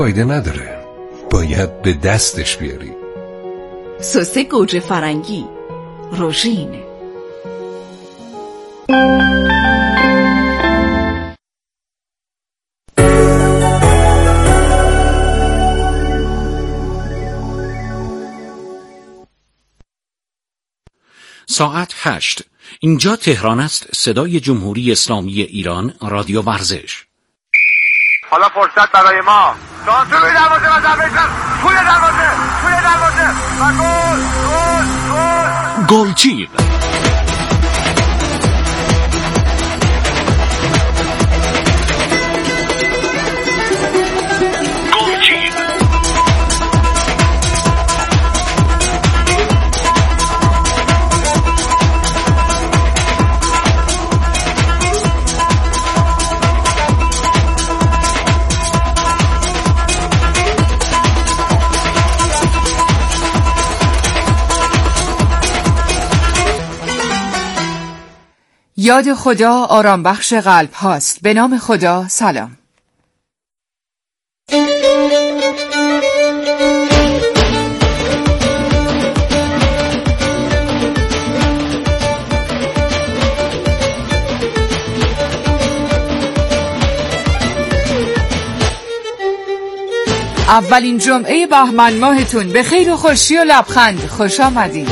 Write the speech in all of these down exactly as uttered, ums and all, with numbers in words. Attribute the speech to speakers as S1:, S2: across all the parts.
S1: فایده نداره، باید به دستش بیاری.
S2: سس گوجه فرنگی روژین.
S3: ساعت هشت. اینجا تهران است. صدای جمهوری اسلامی ایران، رادیو ورزش.
S4: حالا فرصت برای ما. شانس روی دروازه و ضربه توی دروازه توی دروازه و گل گل گل.
S3: گلچین.
S5: یاد خدا آرام بخش قلب هاست. به نام خدا. سلام. اولین جمعه بهمن ماهتون به خیر و خوشی و لبخند. خوش آمدین.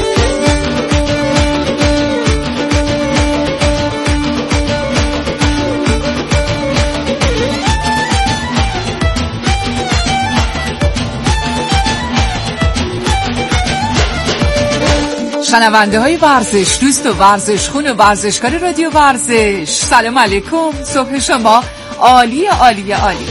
S5: شنونده های ورزش دوست و ورزشخون و ورزشکار رادیو ورزش، سلام علیکم. صبح شما عالی عالی عالی.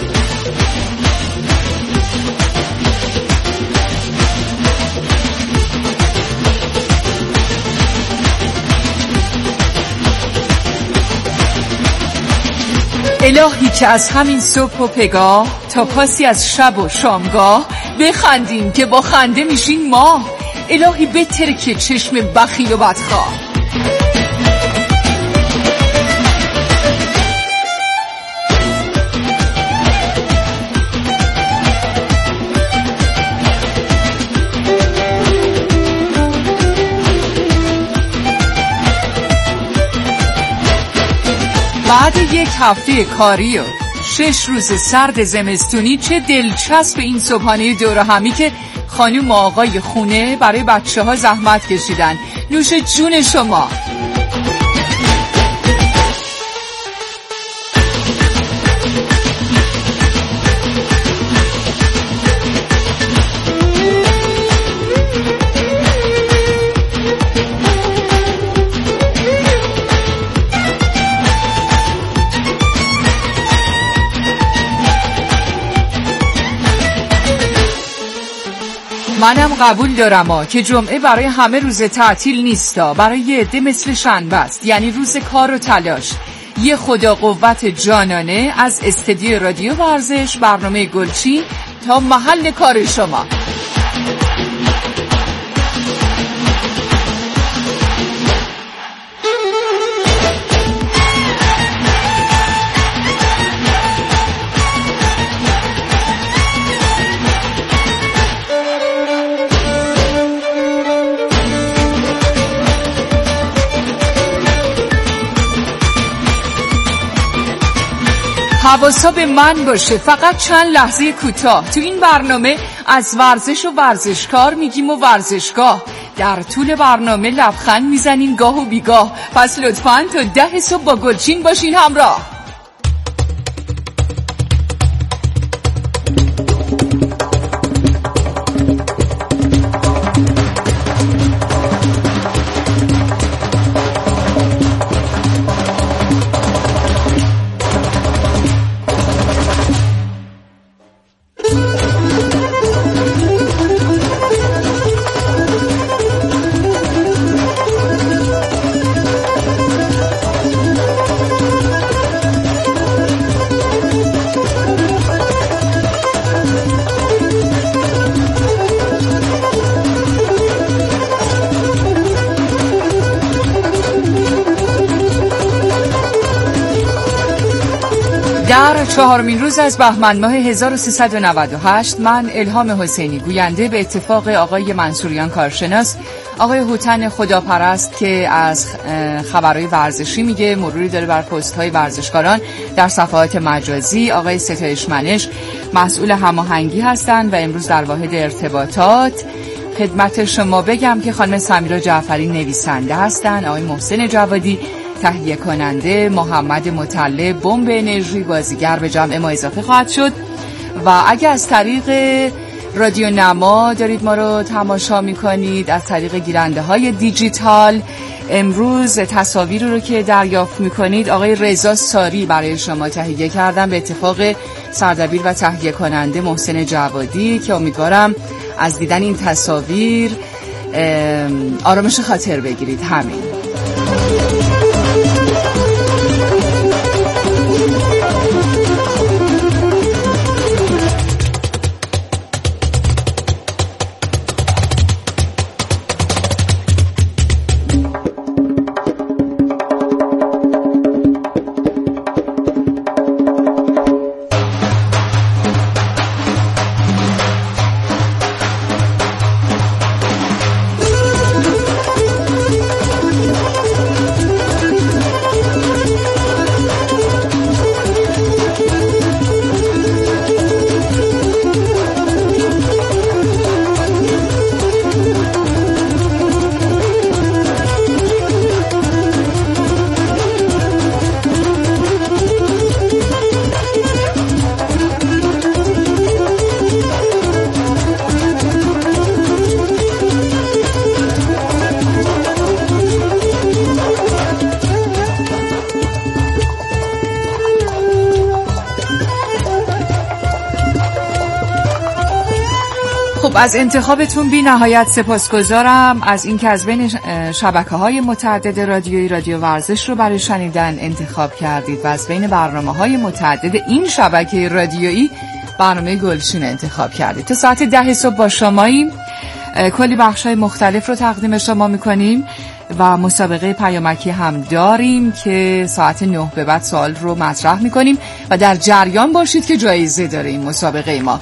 S5: الهی که از همین صبح و پگاه تا پاسی از شب و شامگاه بخندیم که با خنده میشین ماه. الهی بترکه چشم بخیل و بدخواه. بعد یک هفته کاری و شش روز سرد زمستونی چه دلچسب این صبحانه دور همی که خانم و آقای خونه برای بچه ها زحمت کشیدن. نوش جون شما. منم قبول دارم ها که جمعه برای همه روز تعطیل نیستا، برای یه عده مثل شنبه است، یعنی روز کار و تلاش. یه خدا قوت جانانه از استدیو رادیو ورزش، برنامه گلچین تا محل کار شما. حواسا به من باشه. فقط چند لحظه کوتاه تو این برنامه از ورزش و ورزشکار میگیم و ورزشگاه. در طول برنامه لبخند میزنیم گاه و بیگاه. پس لطفاً تا ده صبح با گلچین باشین همراه. چهارمین روز از بهمن ماه هزار و سیصد و نود و هشت من الهام حسینی گوینده به اتفاق آقای منصوریان کارشناس، آقای هوتن خداپرست که از خبرهای ورزشی میگه، مروری داره بر پست‌های ورزشکاران در صفحات مجازی، آقای ستایش منش مسئول هماهنگی هستند و امروز در واحد ارتباطات خدمت شما بگم که خانم سمیرا جعفری نویسنده هستند، آقای محسن جوادی تهیه کننده، محمد مطلب بمب انرژی بازیگر به جمع ما اضافه خواهد شد. و اگه از طریق رادیو نما دارید ما رو تماشا میکنید، از طریق گیرنده های دیجیتال، امروز تصاویر رو که دریافت میکنید آقای رضا ساری برای شما تهیه کردن به اتفاق سردبیر و تهیه کننده محسن جوادی که امیدوارم از دیدن این تصاویر آرامش خاطر بگیرید. همین. از انتخابتون بی نهایت سپاسگزارم، از اینکه از بین شبکه‌های متعدد رادیویی رادیو ورزش رو برای شنیدن انتخاب کردید و از بین برنامه‌های متعدد این شبکه رادیویی برنامه گلچین انتخاب کردید. تا ساعت ده صبح با شماییم، کلی بخش‌های مختلف رو تقدیم شما می‌کنیم و مسابقه پیامکی هم داریم که ساعت نه به بعد سوال رو مطرح می‌کنیم و در جریان باشید که جایزه داره این مسابقه ما.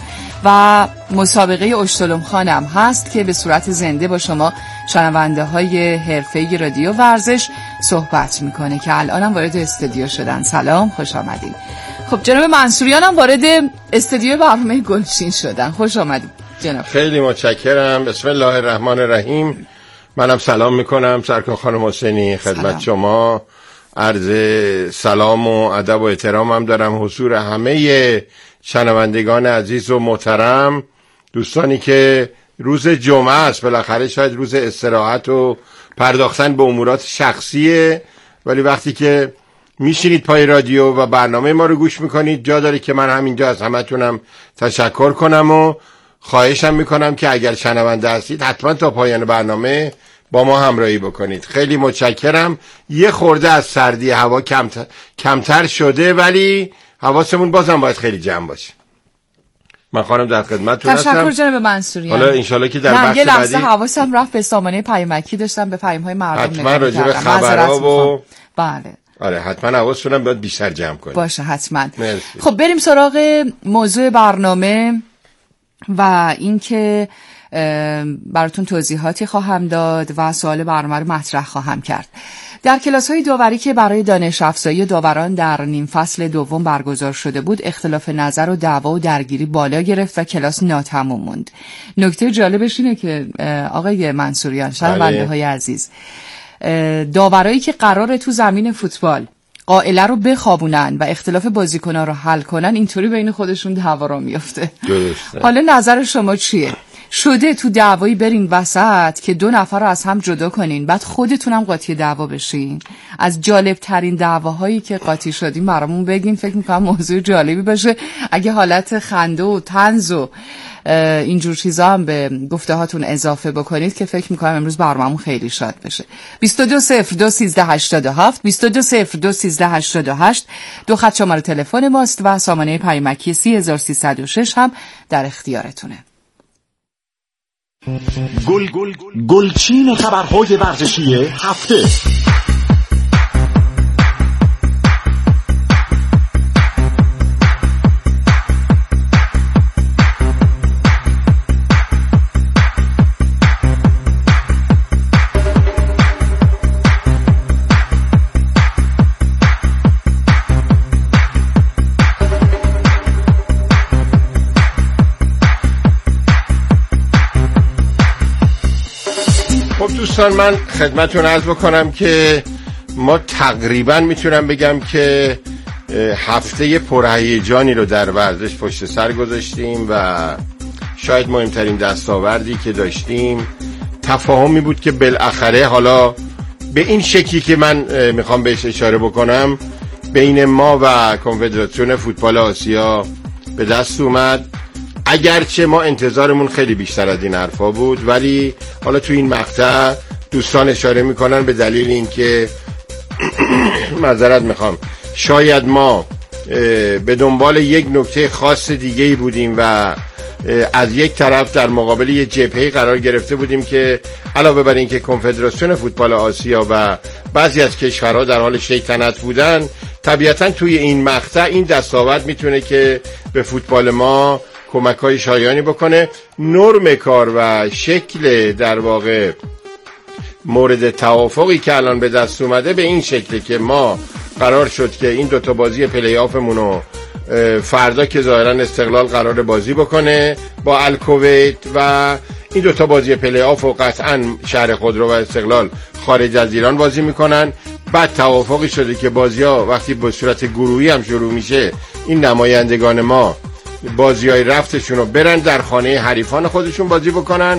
S5: و مسابقه اشتلم خانم هست که به صورت زنده با شما شنونده های حرفه‌ای رادیو ورزش صحبت میکنه که الان هم وارد استودیو شدن. سلام، خوش آمدید. خب جناب منصوریان هم وارد استودیو برنامه گلچین شدن. خوش آمدید جناب.
S6: خیلی متشکرم. بسم الله الرحمن الرحیم. منم سلام میکنم سرکار خانم حسینی خدمت سلام. شما عرض سلام و ادب و احترامم دارم حضور همه شنوندگان عزیز و محترم، دوستانی که روز جمعه است، بالاخره شاید روز استراحت و پرداختن به امورات شخصیه، ولی وقتی که میشینید پای رادیو و برنامه ما رو گوش میکنید جا داره که من همینجا از همتونم تشکر کنم و خواهشم میکنم که اگر شنونده هستید حتما تا پایان برنامه با ما همراهی بکنید. خیلی متشکرم. یه خورده از سردی هوا کمتر, کمتر شده ولی حواسمون بازم باید خیلی جمع باشه. من خانم در خدمتتون هستم.
S5: تشکر جناب منصوریان.
S6: حالا انشالله که در بخش بعدی
S5: یه لحظه حواسم رفت به سامانه پیامکی، داشتم به پیام‌های مردم نگاه
S6: حتما راجع به خبرها و
S5: بله
S6: آره حتما حواستونم باید بیشتر جمع کنید.
S5: باشه حتما.
S6: مرسی.
S5: خب بریم سراغ موضوع برنامه و اینکه براتون توضیحاتی خواهم داد و سوال برنامه رو مطرح خواهم کرد. در کلاس‌های داوری که برای دانش افزایی داوران در نیم فصل دوم برگزار شده بود، اختلاف نظر و دعوا و درگیری بالا گرفت و کلاس ناتمام موند. نکته جالبش اینه که آقای منصوریان، شنونده‌های عزیز، داورایی که قراره تو زمین فوتبال قائله رو بخوابونن و اختلاف بازیکن‌ها رو حل کنن، اینطوری بین خودشون دعوا را میفته. حالا نظر شما چیه؟ شده تو دعوایی برین وسط که دو نفر رو از هم جدا کنین، بعد خودتونم قاطی دعوا بشین؟ از جالب ترین دعواهایی که قاطی شدیم برامون بگین، فکر میکنم موضوع جالبی باشه. اگه حالت خنده و طنز و اینجور چیزا هم به گفته هاتون اضافه بکنید که فکر میکنم امروز برنامه‌مون خیلی شاد بشه. بیست و دو صفر دو سیزده هشتاد و هفت بیست و دو صفر دو سیزده هشتاد و هشت دو خط شماره تلفن ماست و سامانه پیامکی سی هزار و سیصد و شش هم در اختیارتونه.
S7: گل گل گلچین خبرهای ورزشی هفته.
S6: دوستان من خدمتون عرض بکنم که ما تقریبا میتونم بگم که هفته پرهیجانی رو در ورزش پشت سر گذاشتیم و شاید مهمترین دستاوردی که داشتیم تفاهمی بود که بالاخره حالا به این شکلی که من میخوام بهش اشاره بکنم بین ما و کنفدراسیون فوتبال آسیا به دست اومد. اگرچه ما انتظارمون خیلی بیشتر از این حرفا بود، ولی حالا تو این مقطع دوستان اشاره میکنن به دلیل اینکه معذرت میخوام شاید ما به دنبال یک نکته خاص دیگه‌ای بودیم و از یک طرف در مقابل یک جبهه قرار گرفته بودیم که علاوه بر اینکه کنفدراسیون فوتبال آسیا و بعضی از کشورها در حال شیطنت بودن، طبیعتا توی این مقطع این دستاورد میتونه که به فوتبال ما کمک‌های شایانی بکنه. نرم کار و شکل در واقع مورد توافقی که الان به دست اومده به این شکلی که ما قرار شد که این دوتا بازی پلی آفمون رو فردا که ظاهرا استقلال قرار بازی بکنه با الکویت و این دوتا بازی پلی آف و قطعا شهر خودرو و استقلال خارج از ایران بازی میکنن. بعد توافقی شده که بازی ها وقتی به صورت گروهی هم شروع میشه این نمایندگان ما بازی های رفتشون رو برن در خانه حریفان خودشون بازی بکنن،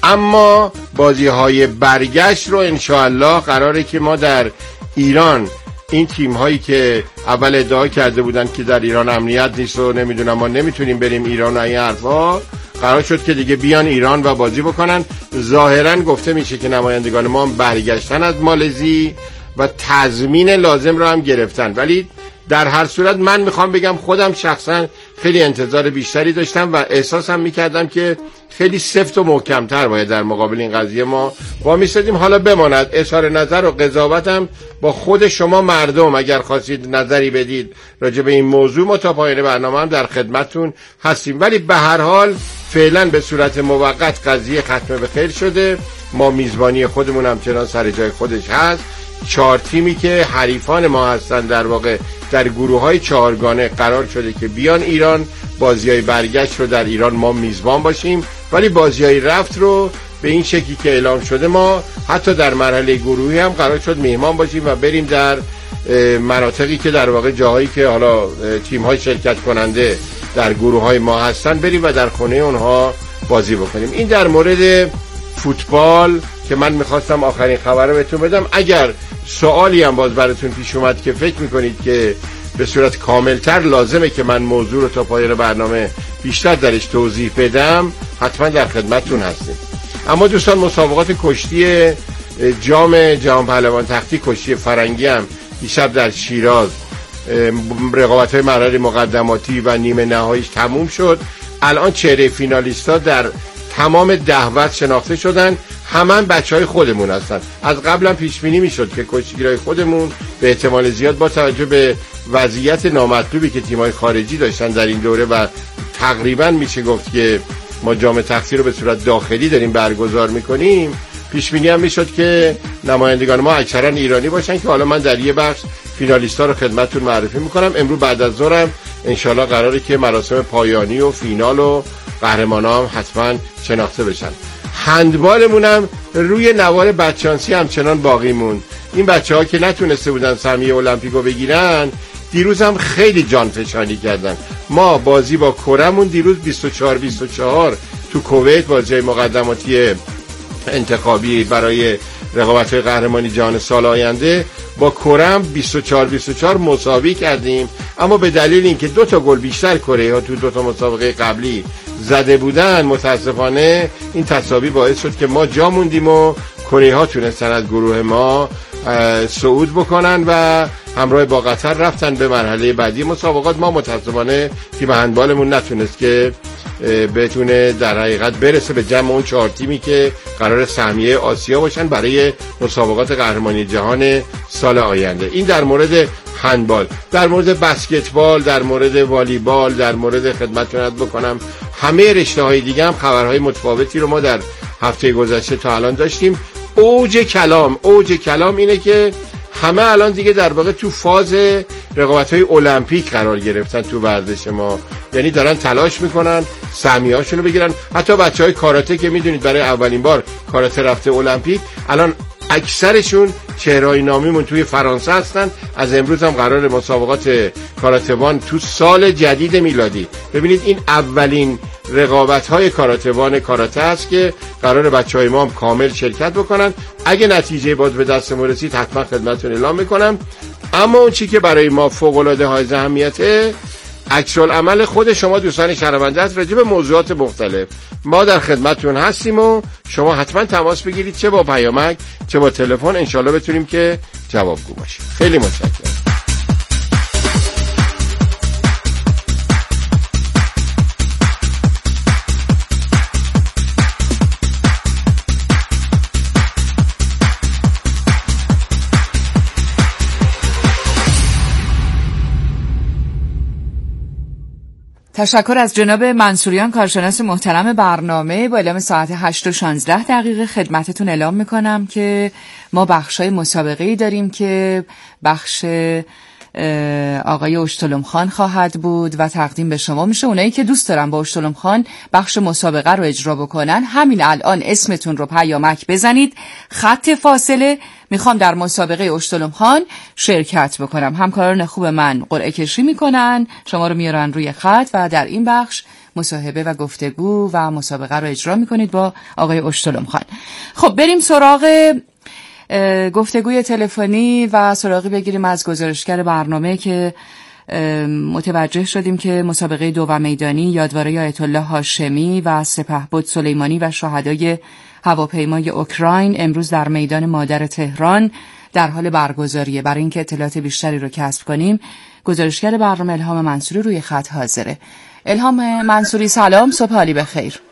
S6: اما بازی های برگشت رو انشاءالله قراره که ما در ایران این تیم هایی که اول ادعا کرده بودن که در ایران امنیت نیست و نمیدونم ما نمیتونیم بریم ایران و این حرفا، قرار شد که دیگه بیان ایران و بازی بکنن. ظاهرا گفته میشه که نمایندگان ما برگشتن از مالزی و تضمین لازم رو هم گرفتن، ولی در هر صورت من میخوام بگم خودم شخصا خیلی انتظار بیشتری داشتم و احساسم میکردم که خیلی سفت و محکمتر باید در مقابل این قضیه ما با میستدیم. حالا بماند اظهار نظر و قضاوتم با خود شما مردم، اگر خواستید نظری بدید راجع به این موضوع ما تا پایان برنامه هم در خدمتتون هستیم، ولی به هر حال فعلا به صورت موقت قضیه ختم به خیر شده. ما میزبانی خودمون هم چنان سر جای خودش هست. چهار تیمی که حریفان ما هستن در واقع در گروه‌های چهارگانه قرار شده که بیان ایران، بازی‌های برگشت رو در ایران ما میزبان باشیم، ولی بازی‌های رفت رو به این شکلی که اعلام شده ما حتی در مرحله گروهی هم قرار شد میهمان باشیم و بریم در مناطقی که در واقع جاهایی که حالا تیم‌های شرکت کننده در گروه‌های ما هستن بریم و در خونه اونها بازی بکنیم. این در مورد فوتبال که من میخواستم آخرین خبر رو بهتون بدم. اگر سوالی هم باز براتون پیش اومد که فکر میکنید که به صورت کاملتر لازمه که من موضوع رو تا پایان برنامه بیشتر درش توضیح بدم، حتما در خدمتتون هستیم. اما دوستان مسابقات کشتی جام جهان پهلوان تختی کشتی فرنگی هم دیشب در شیراز رقابت‌های مرحله مقدماتی و نیمه نهاییش تموم شد. الان چهره فینالیست‌ها در تمام دعوت شناخته شدن، همان بچهای خودمون هستن. از قبلا پیش بینی میشد که کشتیگیرای خودمون به احتمال زیاد با توجه به وضعیت نامطلوبی که تیم‌های خارجی داشتن در این دوره و تقریبا میشه گفت که ما جام تختی رو به صورت داخلی داریم برگزار میکنیم، پیش بینی هم میشد که نمایندگان ما اکثرا ایرانی باشن که حالا من در یه بخش فینالیستا رو خدمتتون معرفی میکنم. امروز بعد از ظهرم انشالله قراره که مراسم پایانی و فینال و قهرمانا هم حتما شناخته بشن. هندبالمون هم روی نوار بدشانسی همچنان باقی موند. این بچه ها که نتونسته بودن سهمیه المپیکو بگیرن دیروز هم خیلی جان فشانی کردن. ما بازی با کره‌مون دیروز بیست و چهار بیست و چهار تو کویت بازی مقدماتی انتخابی برای رقابت‌های قهرمانی جهان سال آینده با کره بیست و چهار بیست و چهار مساوی کردیم، اما به دلیل اینکه دو تا گل بیشتر کره ها تو دو تا مسابقه قبلی زده بودن متاسفانه این تساوی باعث شد که ما جا موندیم و کره ها تونستن از گروه ما صعود بکنن و همراه با قطر رفتن به مرحله بعدی مسابقات. ما متاسفانه تیم هندبالمون نتونست که بتونه در حقیقت برسه به جمع اون چهار تیمی که قرار سهمیه آسیا باشن برای مسابقات قهرمانی جهان سال آینده. این در مورد هندبال. در مورد بسکتبال، در مورد والیبال، در مورد خدمتتون عرض بکنم همه رشته‌های دیگه هم خبرهای متفاوتی رو ما در هفته گذشته تا الان داشتیم. اوج کلام اوج کلام اینه که همه الان دیگه در واقع تو فاز رقابت‌های المپیک قرار گرفتن تو ورزش ما. یعنی دارن تلاش میکنن سهمیه‌هاشونو بگیرن. حتی بچهای کاراته که میدونید برای اولین بار کاراته رفته المپیک، الان اکثرشون چهره‌های نامیمون توی فرانسه هستن. از امروز هم قرار مسابقات کاراته‌بان تو سال جدید میلادی، ببینید این اولین رقابت‌های کاراته‌بان کاراته است که قرار بچه‌های ما هم کامل شرکت بکنن. اگه نتیجه باز به دست رسید حتما خدمتتون اعلام میکنم. اما اون چی که برای ما فوق‌العاده های اهمیته، عکس‌العمل خود شما دوستان شنونده است راجع به موضوعات مختلف. ما در خدمتتون هستیم و شما حتما تماس بگیرید، چه با پیامک چه با تلفن، انشالله بتونیم که جوابگو باشیم. خیلی متشکرم.
S5: تشکر از جناب منصوریان، کارشناس محترم برنامه. با اعلام ساعت هشت و شانزده دقیقه خدمتتون اعلام میکنم که ما بخشای مسابقه‌ای داریم که بخش آقای اشتلم خان خواهد بود و تقدیم به شما میشه. اونایی که دوست دارن با اشتلم خان بخش مسابقه رو اجرا بکنن، همین الان اسمتون رو پیامک بزنید، خط فاصله میخوام در مسابقه اشتلم خان شرکت بکنم. همکاران خوب من قرعه کشی میکنن، شما رو میارن روی خط و در این بخش مصاحبه و گفتگو و مسابقه رو اجرا میکنید با آقای اشتلم خان. خب بریم سراغ گفتگوی تلفنی و سراغی بگیریم از گزارشگر برنامه که متوجه شدیم که مسابقه دو و میدانی یادواره آیت الله هاشمی و سپهبد سلیمانی و شهدای هواپیمای اوکراین امروز در میدان مادر تهران در حال برگزاریه. برای اینکه اطلاعات بیشتری رو کسب کنیم، گزارشگر برنامه الهام منصوری روی خط حاضره. الهام منصوری سلام، صبح عالی بخیر.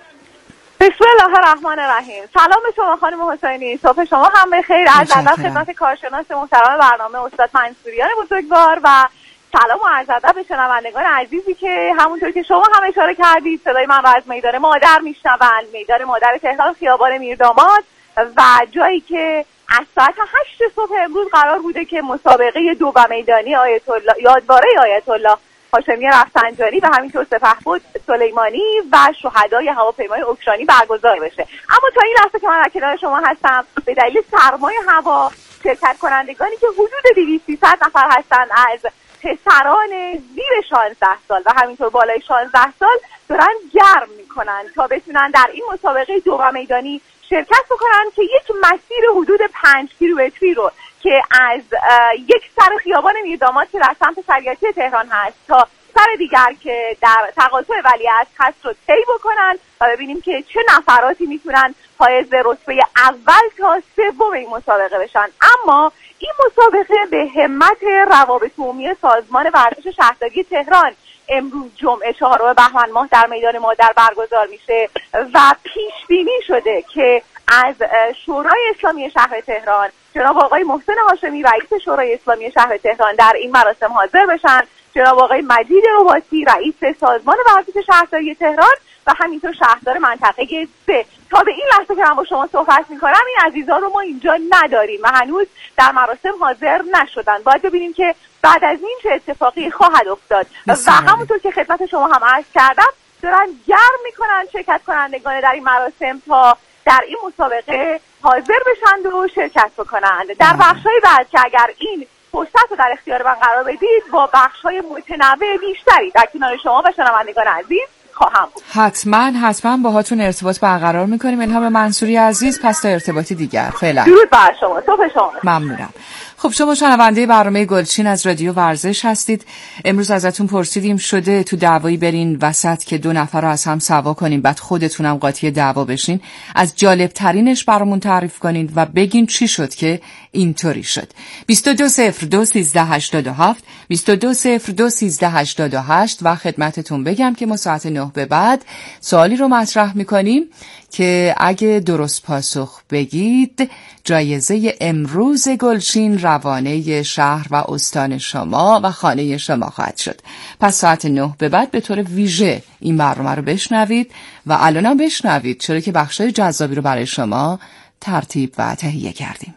S8: بسم الله الرحمن الرحیم. سلام به شما خانم حسینی، صبح شما هم بخیر. از ادب خدمت کارشناس محترم برنامه استاد منصوریان بزرگوار و سلام و عرض ادب به شنوندگان عزیزی که همونطور که شما هم اشاره کردید صدای من را از میدان مادر میشنوند، میدان مادر تهران خیابان میرداماد، و جایی که از ساعت هشت صبح امروز قرار بوده که مسابقه دو و میدانی آیت الله یادواره آیت الله هاشمی رفسنجانی و همینطور سپهبد سلیمانی و شهدای هواپیمای اوکراینی برگزار بشه. اما تا این لحظه که من در کنار شما هستم، به دلیل سرمای هوا شرکت کنندگانی که حدود دویست سیصد نفر هستند از پسران زیر شانزده سال و همینطور بالای شانزده سال دارن گرم میکنن تا بتونن در این مسابقه دو و میدانی شرکت بکنن که یک مسیر حدود پنج کیلومتری رو که از یک سر خیابان میرداماد که در سمت شریعتی تهران هست تا سر دیگر که در تقاطع ولیعصر هست رو طی بکنن و ببینیم که چه نفراتی میتونن حائز رتبه اول تا سوم این مسابقه بشن. اما این مسابقه به همت روابط عمومی سازمان ورزش شهرداری تهران امروز جمعه چهارم بهمن ماه در میدان مادر برگزار میشه و پیش بینی شده که از شورای اسلامی شهر تهران جناب آقای محسن هاشمی رئیس شورای اسلامی شهر تهران در این مراسم حاضر بشن، جناب آقای مجید رباطی رئیس سازمان ورزش شهرداری تهران و همینطور شهردار منطقه سه. تا به این لحظه که من با شما صحبت میکنم این عزیزان رو ما اینجا نداریم و هنوز در مراسم حاضر نشدن. باید ببینیم که بعد از این چه اتفاقی خواهد افتاد و همونطور که خدمت شما هم عرض کردم دارن گرم میکنن شرکت کنندگان در این مراسم تا در این مسابقه حاضر بشند و شرکت بکنند. در بخش‌های بعد که اگر این فرصت رو در اختیار من قرار بدید با بخش‌های متنوع بیشتری در کنار شما و شنوندگان عزیز خواهم بود.
S5: حتما حتما باهاتون ارتباط برقرار میکنیم. الهام منصوری عزیز، پس تا ارتباطی دیگر. فعلا
S8: درود بر شما، صبح شما.
S5: ممنونم. خب شما شنونده برنامه گلچین از رادیو ورزش هستید. امروز ازتون پرسیدیم شده تو دعوایی برین وسط که دو نفر رو از هم سوا کنین بعد خودتونم قاطی دعوا بشین، از جالب ترینش برامون تعریف کنین و بگین چی شد که اینطوری شد. بیست و دو صفر دو سیزده هشتاد و هفت بیست و دو صفر دو سیزده هشتاد و هشت و خدمتتون بگم که ما ساعت نه به بعد سوالی رو مطرح میکنیم که اگه درست پاسخ بگید جایزه امروز گلچین روانه شهر و استان شما و خانه شما خواهد شد. پس ساعت نه به بعد به طور ویژه این برنامه رو بشنوید و الانم بشنوید، چرا که بخشای جذابی رو برای شما ترتیب و تهیه کردیم.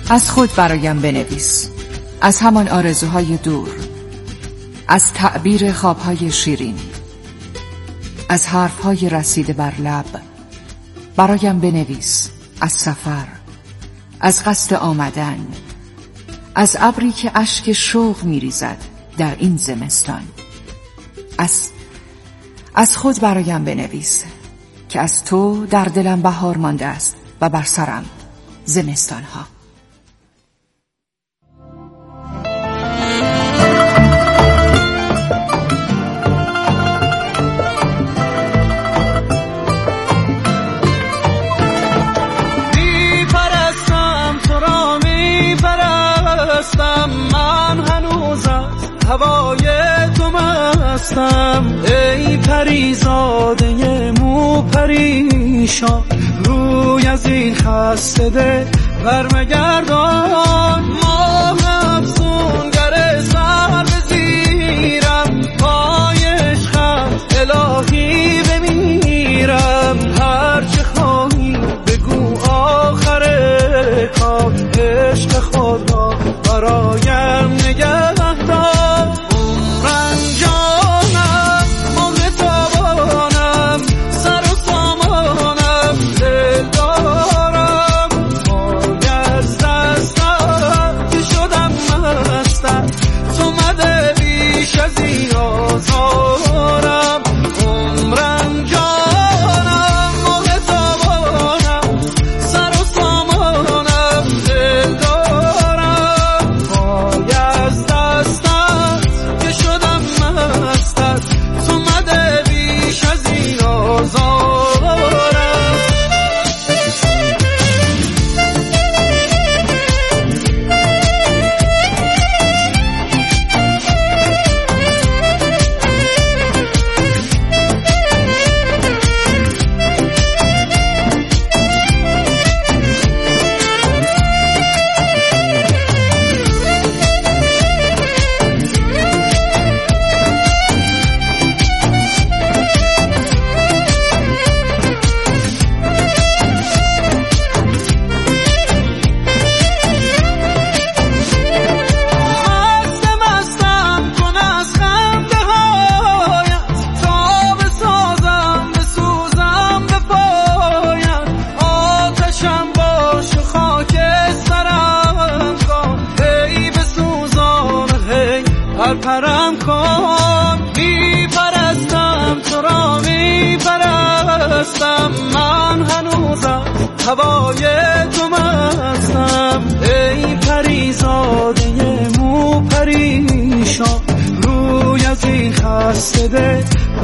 S5: از خود برایم بنویس، از همان آرزوهای دور، از تعبیر خوابهای شیرین، از حرفهای رسیده بر لب. برایم بنویس از سفر، از قصد آمدن، از ابری که اشک شوق می‌ریزد در این زمستان. از از خود برایم بنویس که از تو در دلم بهار مانده است و بر سرم زمستان‌ها.
S9: هوای تو مستم ای پریزاده مو پریشان، روی از این خسته دل برمگردان. ماه افسونگر سر بزیرم، پای عشقم الهی بمیرم. هرچه خواهی بگو آخر کار، عشق خود را برایم نگه پرم کن. می پرستم تو را می پرستم، من هنوزم هوای تو مستم ای پریزاده مو پریشان، روی از این خسته دل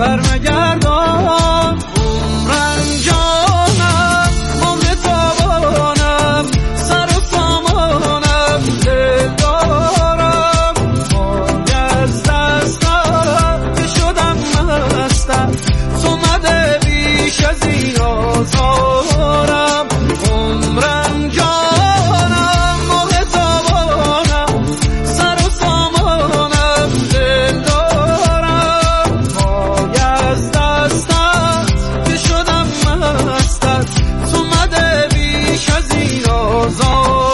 S9: برمگردان. عمرم جانم عمر تابانم، سر و سامانم دل دارم. وای از دستم که شدم مستم، تو مده بیش از این آزارم. عمرم جانم عمر تابانم، سر و سامانم دل دارم. وای از دستم که شدم مستم، تو مده بیش از این آزارم.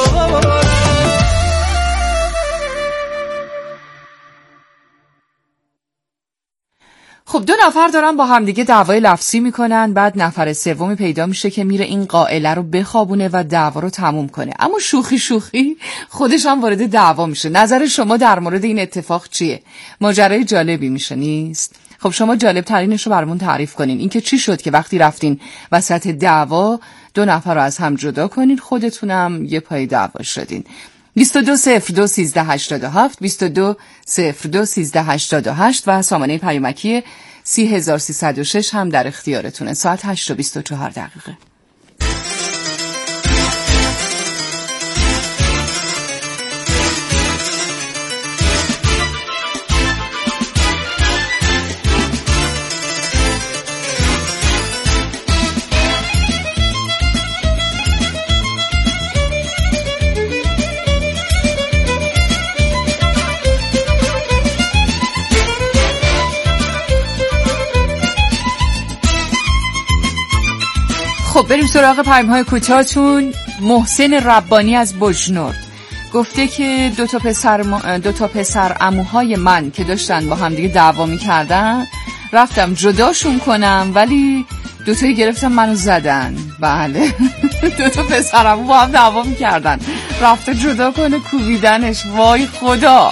S5: خب دو نفر دارن با همدیگه دعوای لفظی میکنن، بعد نفر سومی پیدا میشه که میره این قائله رو بخوابونه و دعوا رو تموم کنه، اما شوخی شوخی خودش هم وارد دعوا میشه. نظر شما در مورد این اتفاق چیه؟ ماجرای جالبی میشه نیست؟ خب شما جالب ترینش رو برامون تعریف کنین. این که چی شد که وقتی رفتین وسط دعوا دو نفر رو از هم جدا کنین، خودتونم یه پای دعوا شدین. بیست و دو صفر دو سیزده هشتاد و هفت بیست و دو صفر دو سیزده هشتاد و هشت و سامانه پیامکی سی هزار و سیصد و شش هم در اختیارتونه. ساعت هشت و بیست و چهار دقیقه. خب بریم سراغ پیام‌های کوتاهتون. محسن ربانی از بجنورد گفته که دو تا پسر م... دو تا پسر عموهای من که داشتن با هم دیگه دعوا می‌کردن رفتم جداشون کنم ولی دو تایی گرفتم منو زدن. بله دو تا پسر عمو با هم دعوا می‌کردن رفته جدا کنه کوبیدنش. وای خدا.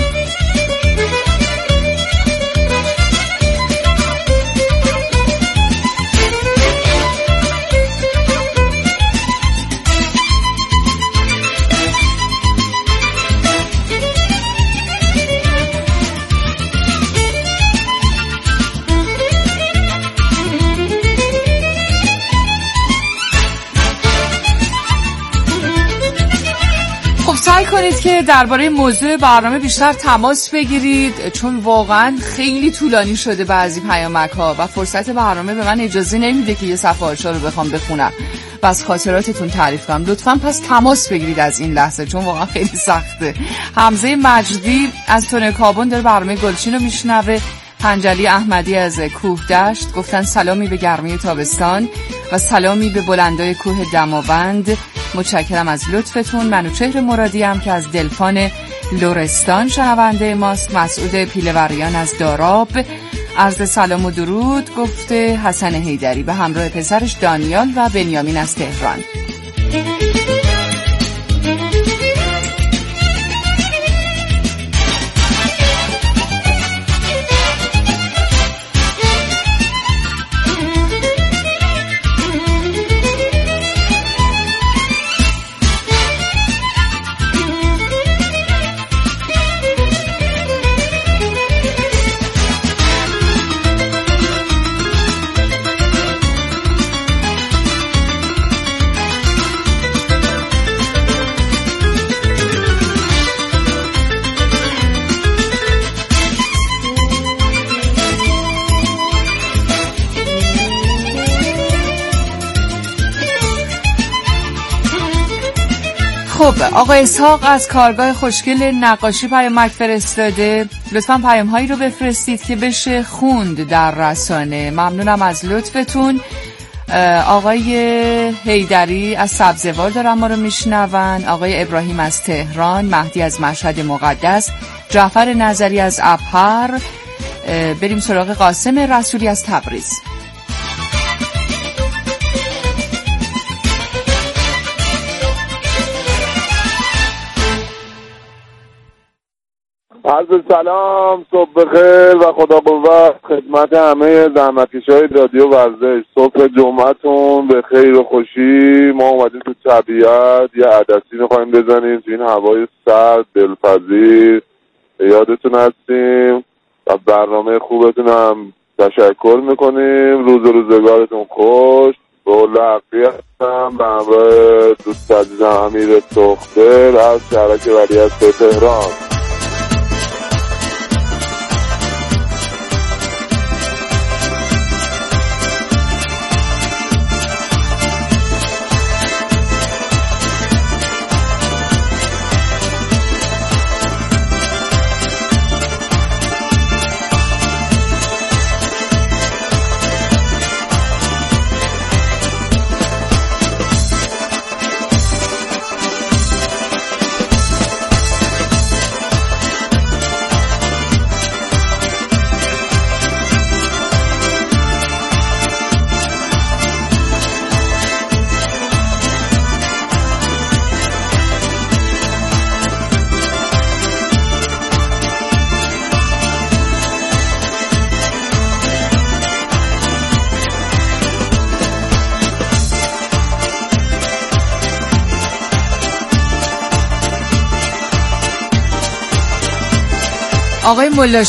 S5: سعی کنید که درباره موضوع برنامه بیشتر تماس بگیرید چون واقعا خیلی طولانی شده بعضی پیامک ها و فرصت برنامه به من اجازه نمیده که یه صفحه هاشا رو بخوام بخونم و از خاطراتتون تعریف کنم. لطفاً پس تماس بگیرید از این لحظه چون واقعا خیلی سخته. حمزه مجدی از تونه کابون داره برنامه گلچین رو میشنوه. پنجلی احمدی از کوه دشت گفتن سلامی به گرمی تابستان و سلامی به بلندای کوه دماوند. متشکرم از لطفتون. منوچهر مرادی هم که از دلفان لرستان شنونده ماست. مسعود پیلوریان از داراب عرض سلام و درود گفته. حسن حیدری به همراه پسرش دانیال و بنیامین از تهران. خب آقا اسحاق از کارگاه خوشگل نقاشی پیامک فرستاده. لطفاً پیام هایی رو بفرستید که بشه خوند در رسانه. ممنونم از لطفتون. آقای حیدری از سبزوار دارن ما رو میشنون. آقای ابراهیم از تهران، مهدی از مشهد مقدس، جعفر نظری از ابهر. بریم سراغ قاسم رسولی از تبریز.
S10: عرض سلام، صبح بخیر و خدا قوت خدمت همه زحمتکشای رادیو ورزش. صبح جمعتون به خیر و خوشی. ما اومدیم تو طبیعت یه عدسی میخوایم بزنیم تو این هوای سرد دلپذیر. یادتون هستیم و برنامه خوبتون هم تشکر میکنیم. روز و روزگارتون خوش. بوله حقی هستم به همراه دوست عزیزم امیر تختر از شهرک ولیعصر تهران.
S5: آقای ملا